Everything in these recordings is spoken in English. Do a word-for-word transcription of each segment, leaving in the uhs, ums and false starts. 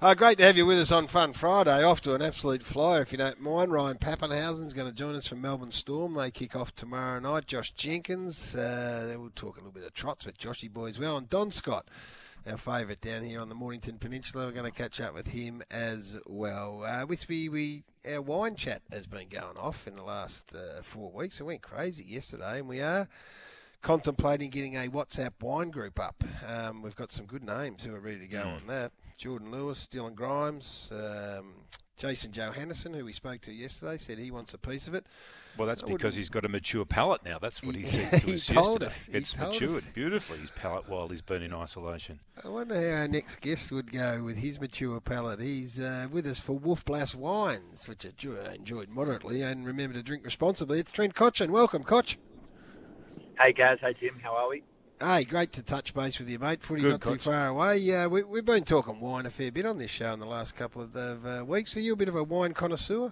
Uh, great to have you with us on Fun Friday. Off to an absolute flyer, if you don't mind. Ryan Pappenhausen's going to join us from Melbourne Storm. They kick off tomorrow night. Josh Jenkins, uh, we'll talk a little bit of trots with Joshy boy as well. And Don Scott, our favourite down here on the Mornington Peninsula. We're going to catch up with him as well. Uh, we, we, our wine chat has been going off in the last uh, four weeks. It went crazy yesterday, and we are contemplating getting a WhatsApp wine group up. Um, we've got some good names who are ready to go mm. on that. Jordan Lewis, Dylan Grimes, um, Jason Johannesson, who we spoke to yesterday, said he wants a piece of it. Well, that's because he's got a mature palate now. That's what he, he said to he us told yesterday. Us, it's matured us. beautifully, his palate, while he's been in isolation. I wonder how our next guest would go with his mature palate. He's uh, with us for Wolf Blass Wines, which I enjoyed moderately, and remember to drink responsibly. It's Trent Cotchin. Welcome, Cotch. Hey, guys. Hey, Tim. How are we? Hey, great to touch base with you, mate. Footy Good, not Coach. too far away. Uh, we, we've been talking wine a fair bit on this show in the last couple of uh, weeks. Are you a bit of a wine connoisseur?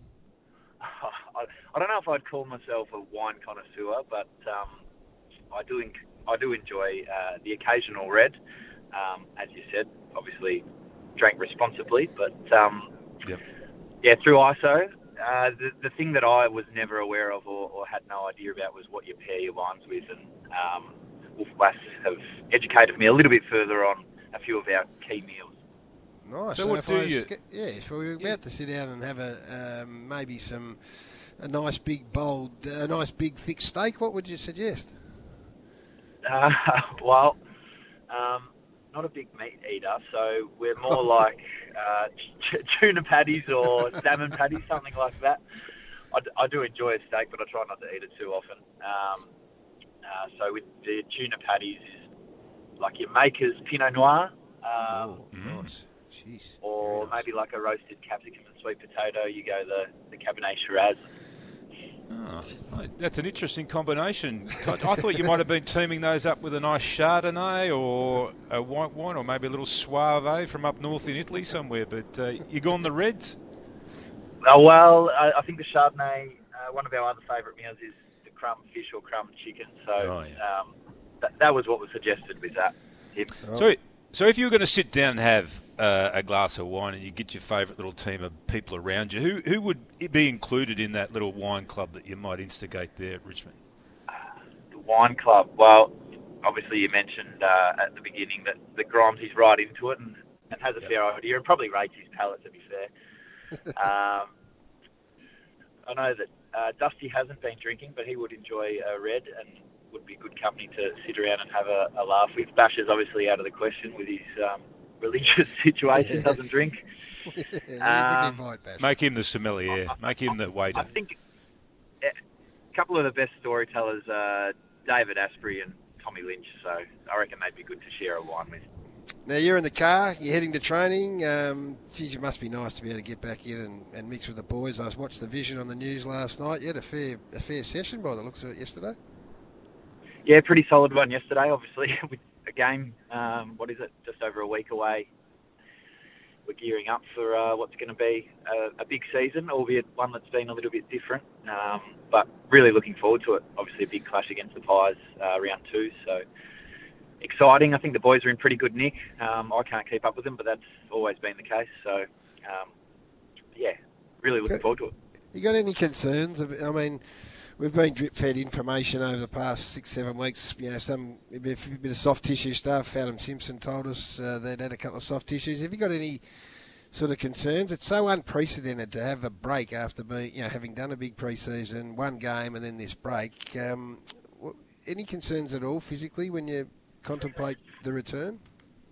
I, I don't know if I'd call myself a wine connoisseur, but um, I do en- I do enjoy uh, the occasional red. Um, as you said, obviously drank responsibly, but um, yep. yeah, through I S O, uh, the, the thing that I was never aware of or, or had no idea about was what you pair your wines with, and um, Wolf Blass have educated me a little bit further on a few of our key meals. Nice. So, so what if do I was, you... Yeah, so we were about yeah. to sit down and have a um, maybe some a nice big bold, a nice big thick steak. What would you suggest? Uh, well, um, not a big meat eater, so we're more like uh, t- tuna patties or salmon patties, something like that. I, d- I do enjoy a steak, but I try not to eat it too often. Um, Uh, so with the tuna patties, like your Maker's Pinot Noir. Um, oh, nice. Jeez. Or nice. maybe like a roasted capsicum and sweet potato, you go the, the Cabernet Shiraz. Oh, that's an interesting combination. I thought you might have been teaming those up with a nice Chardonnay or a white wine, or maybe a little Soave from up north in Italy somewhere, but uh, you gone the reds? Oh, well, I, I think the Chardonnay, uh, one of our other favourite meals is crumb fish or crumb chicken, so oh, yeah. um, th- that was what was suggested with that. Tim. Oh. So, so if you were going to sit down and have uh, a glass of wine, and you get your favourite little team of people around you, who who would be included in that little wine club that you might instigate there at Richmond? Uh, the wine club. Well, obviously you mentioned uh, at the beginning that the Grimes is right into it and, and has a yep. fair idea, and probably rates his palate, to be fair. um, I know that Uh, Dusty hasn't been drinking, but he would enjoy a red and would be good company to sit around and have a, a laugh with. Bash is obviously out of the question with his um, religious situation, yes. doesn't drink. Yeah, um, Make him the sommelier. I, Make him the waiter. I think a couple of the best storytellers are David Asprey and Tommy Lynch, so I reckon they'd be good to share a wine with. Now, you're in the car, you're heading to training. Um, geez, it must be nice to be able to get back in and, and mix with the boys. I watched the Vision on the news last night. You had a fair, a fair session by the looks of it yesterday. Yeah, pretty solid one yesterday, obviously, with a game, um, what is it, just over a week away. We're gearing up for uh, what's going to be a, a big season, albeit one that's been a little bit different. Um, but really looking forward to it. Obviously, a big clash against the Pies, uh, round two, so... exciting. I think the boys are in pretty good nick. Um, I can't keep up with them, but that's always been the case. So, um, yeah, really looking forward to it. You got any concerns? I mean, we've been drip-fed information over the past six, seven weeks. You know, some a bit, a bit of soft tissue stuff. Adam Simpson told us uh, they'd had a couple of soft tissues. Have you got any sort of concerns? It's so unprecedented to have a break after being, you know, having done a big pre-season, one game, and then this break. Um, any concerns at all physically when you contemplate the return?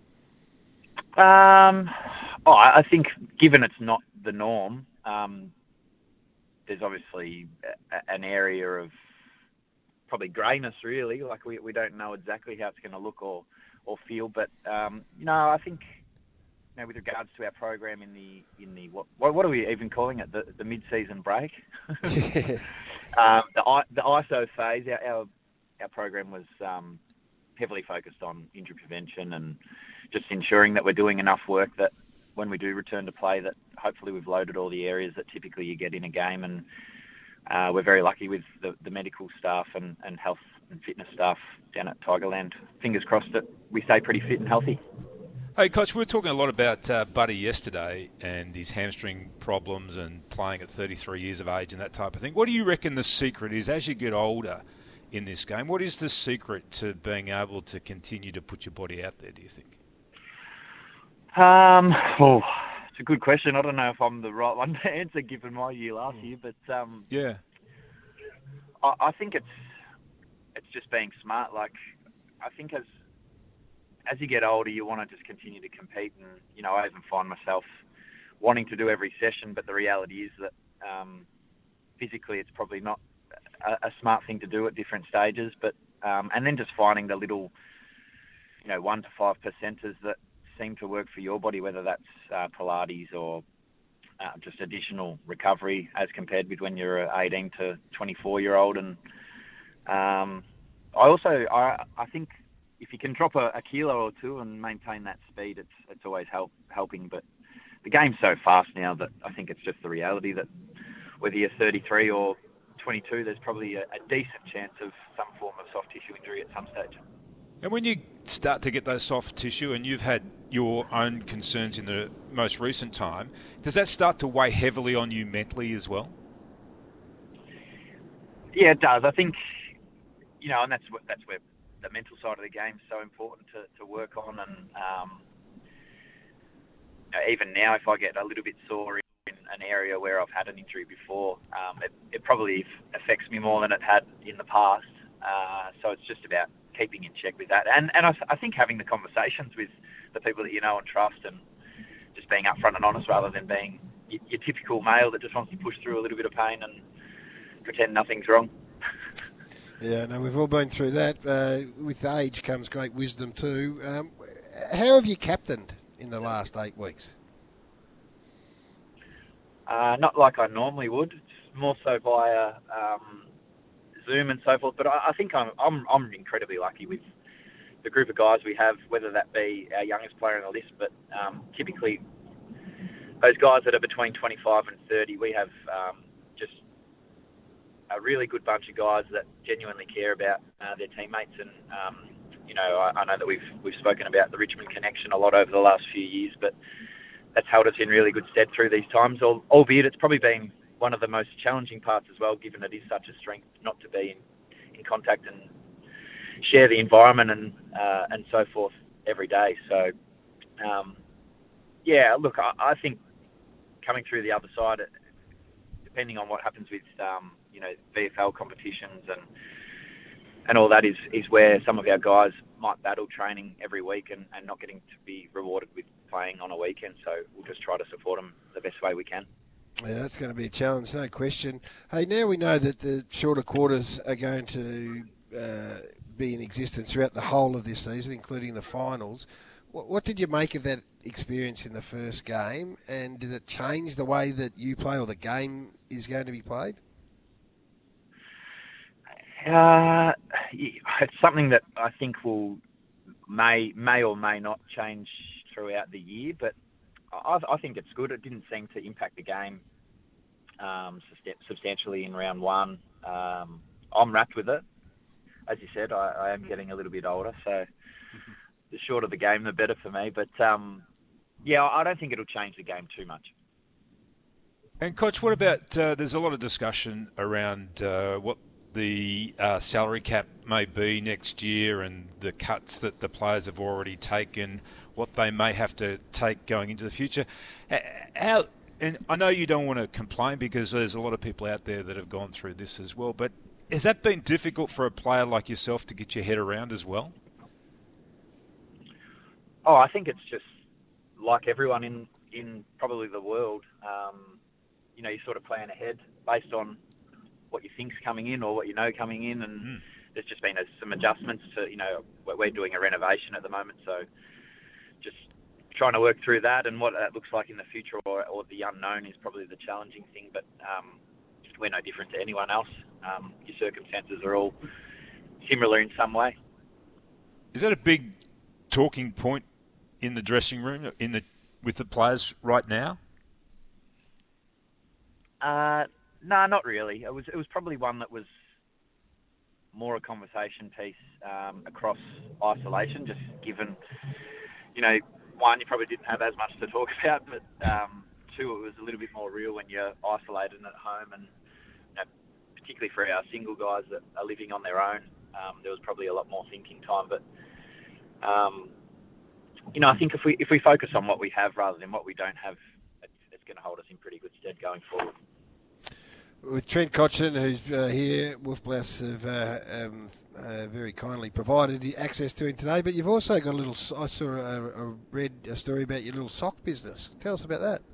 Um, oh, I think given it's not the norm, um, there's obviously a, an area of probably greyness, really. Like we we don't know exactly how it's going to look or, or feel. But um, you know, I think you know, with regards to our program in the in the what what, what are we even calling it? The the mid-season break. um, the I, the I S O phase. Our our, our program was. Um, heavily focused on injury prevention and just ensuring that we're doing enough work that when we do return to play that hopefully we've loaded all the areas that typically you get in a game, and uh, we're very lucky with the, the medical staff and, and health and fitness staff down at Tigerland. Fingers crossed that we stay pretty fit and healthy. Hey, Coach, we were talking a lot about uh, Buddy yesterday and his hamstring problems and playing at thirty-three years of age and that type of thing. What do you reckon the secret is as you get older in this game? What is the secret to being able to continue to put your body out there, do you think? Um, oh, it's a good question. I don't know if I'm the right one to answer given my year last year, but um, yeah, I, I think it's it's just being smart. Like, I think as as you get older, you want to just continue to compete, and you know, I even find myself wanting to do every session, but the reality is that um, physically, it's probably not a, a smart thing to do at different stages. But um, and then just finding the little, you know, one to five percenters that seem to work for your body, whether that's uh, Pilates or uh, just additional recovery as compared with when you're an eighteen to twenty-four year old. And um, I also, I, I think if you can drop a, a kilo or two and maintain that speed, it's it's always help, helping. But the game's so fast now that I think it's just the reality that whether you're thirty-three or twenty-two, there's probably a, a decent chance of some form of soft tissue injury at some stage. And when you start to get those soft tissue, and you've had your own concerns in the most recent time, does that start to weigh heavily on you mentally as well? Yeah, it does. I think, you know, and that's what, that's where the mental side of the game is so important to, to work on. And um, you know, even now, if I get a little bit sore in an area where I've had an injury before, um, it, it probably affects me more than it had in the past. Uh, so it's just about keeping in check with that. And and I, I think having the conversations with the people that you know and trust, and just being upfront and honest rather than being your, your typical male that just wants to push through a little bit of pain and pretend nothing's wrong. Yeah, no, we've all been through that. Uh, with age comes great wisdom too. Um, how have you captained in the last eight weeks? Uh, not like I normally would. It's more so via um, Zoom and so forth. But I, I think I'm, I'm I'm incredibly lucky with the group of guys we have, whether that be our youngest player on the list, but um, typically those guys that are between twenty-five and thirty, we have um, just a really good bunch of guys that genuinely care about uh, their teammates. And um, you know, I, I know that we've we've spoken about the Richmond connection a lot over the last few years, but that's held us in really good stead through these times, albeit it's probably been one of the most challenging parts as well, given it is such a strength not to be in, in contact and share the environment and uh, and so forth every day. So, um, yeah, look, I, I think coming through the other side, depending on what happens with um, you know V F L competitions and and all that, is is where some of our guys might battle training every week and, and not getting to be rewarded with playing on a weekend. So we'll just try to support them the best way we can. Yeah, that's going to be a challenge, no question. Hey, now we know that the shorter quarters are going to uh, be in existence throughout the whole of this season, including the finals. What, what did you make of that experience in the first game, and does it change the way that you play or the game is going to be played? Uh, it's something that I think will may may or may not change throughout the year, but I, I think it's good. It didn't seem to impact the game um, substantially in round one. Um, I'm wrapped with it. As you said, I, I am getting a little bit older, so the shorter the game, the better for me. But um, yeah, I don't think it'll change the game too much. And Coach, what about, uh, there's a lot of discussion around uh, what the uh, salary cap may be next year and the cuts that the players have already taken, what they may have to take going into the future. How, and I know you don't want to complain because there's a lot of people out there that have gone through this as well, but has that been difficult for a player like yourself to get your head around as well? Oh, I think it's just like everyone in, in probably the world. Um, you know, you sort of plan ahead based on what you think's coming in or what you know coming in, and mm. there's just been a, some adjustments to, you know, we're doing a renovation at the moment, so just trying to work through that and what that looks like in the future, or, or the unknown is probably the challenging thing, but um, we're no different to anyone else. Um, your circumstances are all similar in some way. Is that a big talking point in the dressing room, in the with the players right now? Uh, no, not really. It was it was probably one that was more a conversation piece um, across isolation, just given, you know, one, you probably didn't have as much to talk about, but um, two, it was a little bit more real when you're isolated and at home, and you know, particularly for our single guys that are living on their own, um, there was probably a lot more thinking time. But um, you know, I think if we if we focus on what we have rather than what we don't have, it's, it's going to hold us in pretty good stead going forward. With Trent Cotchin, who's uh, here, Wolf Blouse have uh, um, uh, very kindly provided access to him today. But you've also got a little. I saw a, a read a story about your little sock business. Tell us about that.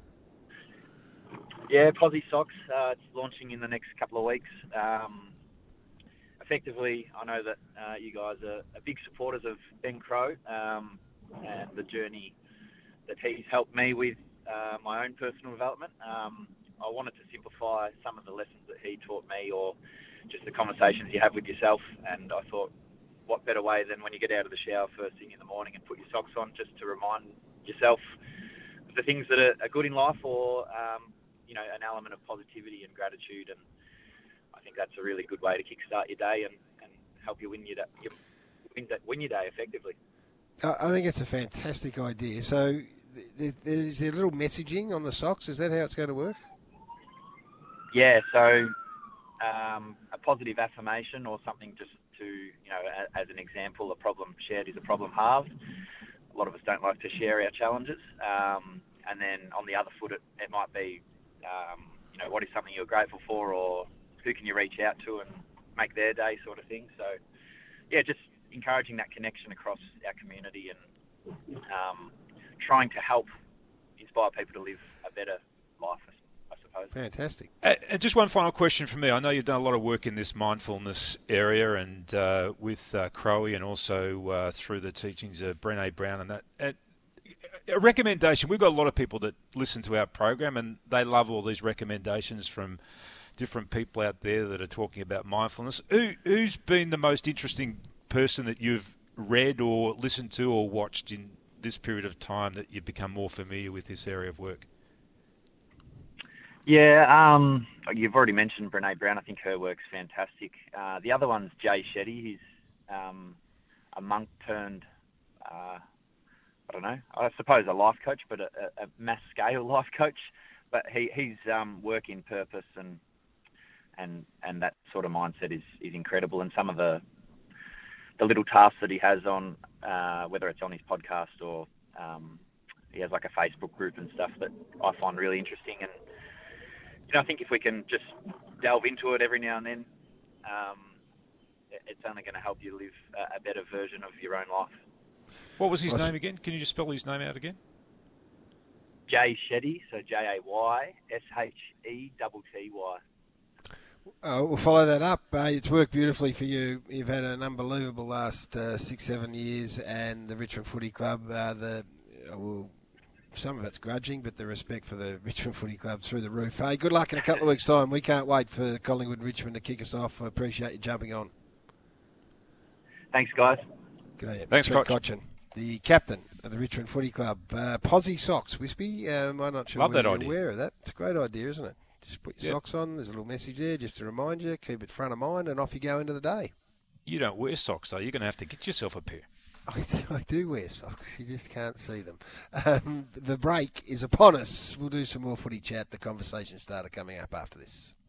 Yeah, Posy Socks. Uh, it's launching in the next couple of weeks. Um, effectively, I know that uh, you guys are, are big supporters of Ben Crowe um, and the journey that he's helped me with uh, my own personal development. Um, I wanted to simplify some of the lessons that he taught me, or just the conversations you have with yourself. And I thought, what better way than when you get out of the shower first thing in the morning and put your socks on, just to remind yourself of the things that are, are good in life, or um, you know, an element of positivity and gratitude. And I think that's a really good way to kickstart your day and, and help you win your, day, win, win your day effectively. I think it's a fantastic idea. So, is there a little messaging on the socks? Is that how it's going to work? Yeah, so um, a positive affirmation or something just to, you know, as an example, a problem shared is a problem halved. A lot of us don't like to share our challenges. Um, and then on the other foot, it, it might be, um, you know, what is something you're grateful for, or who can you reach out to and make their day sort of thing. So, yeah, just encouraging that connection across our community and um, trying to help inspire people to live a better life, I suppose. Fantastic. Uh, and just one final question from me. I know you've done a lot of work in this mindfulness area, and uh, with uh, Crowe, and also uh, through the teachings of Brené Brown and that. And a recommendation. We've got a lot of people that listen to our program, and they love all these recommendations from different people out there that are talking about mindfulness. Who, who's been the most interesting person that you've read or listened to or watched in this period of time that you've become more familiar with this area of work? Yeah, um, you've already mentioned Brené Brown. I think her work's fantastic. Uh, the other one's Jay Shetty. He's um, a monk turned, uh, I don't know, I suppose a life coach, but a, a mass scale life coach. But he, he's um, work in purpose and and and that sort of mindset is, is incredible. And some of the the little tasks that he has on, uh, whether it's on his podcast or um, he has like a Facebook group and stuff that I find really interesting. And you know, I think if we can just delve into it every now and then, um, it's only going to help you live a, a better version of your own life. What was his name again? Can you just spell his name out again? Jay Shetty, so J A Y S H E T T Y. Uh, we'll follow that up. Uh, it's worked beautifully for you. You've had an unbelievable last uh, six, seven years, and the Richmond Footy Club, uh, the uh, well, some of it's grudging, but the respect for the Richmond Footy Club through the roof. Hey, good luck in a couple of weeks' time. We can't wait for Collingwood and Richmond to kick us off. I appreciate you jumping on. Thanks, guys. G'day. Thanks, Trent Coach. Cotchin, the captain of the Richmond Footy Club. Uh, Posy Socks, Wispy. Um, I'm not sure Love whether that you're idea. aware of that. It's a great idea, isn't it? Just put your Yep. socks on. There's a little message there just to remind you. Keep it front of mind, and off you go into the day. You don't wear socks, though. You're going to have to get yourself a pair. I do, I do wear socks. You just can't see them. Um, the break is upon us. We'll do some more footy chat. The conversation starter coming up after this.